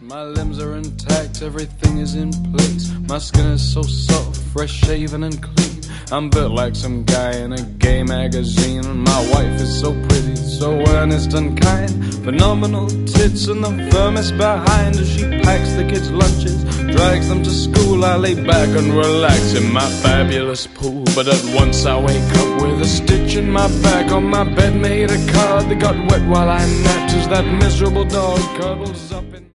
My limbs are intact, everything is in place. My skin is so soft, fresh shaven and clean. I'm built like some guy in a gay magazine. And my wife is so pretty, so earnest and kind. Phenomenal tits and the firmest behind. As she packs the kids' lunches, drags them to school, I lay back and relax in my fabulous pool. But at once I wake up with a stitch in my back. On my bed made a card that got wet while I napped, as that miserable dog cuddles up in